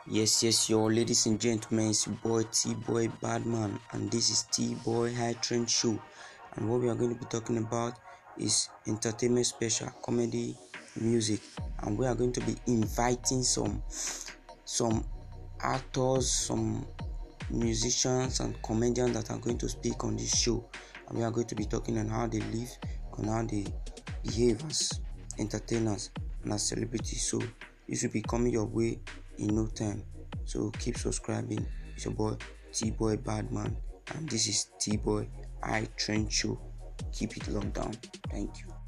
Yo, ladies and gentlemen, it's your boy T Boy Badman, and this is T Boy High Trend Show. And what we are going to be talking about is entertainment special, comedy, music, and we are going to be inviting some actors, some musicians, and comedians that are going to speak on this show. And we are going to be talking on how they live, on how they behave as entertainers and as celebrities. So this will be coming your way in no time. So keep subscribing. It's your boy T Boy Badman, and this is T Boy High Trend Show. Keep it locked down. Thank you.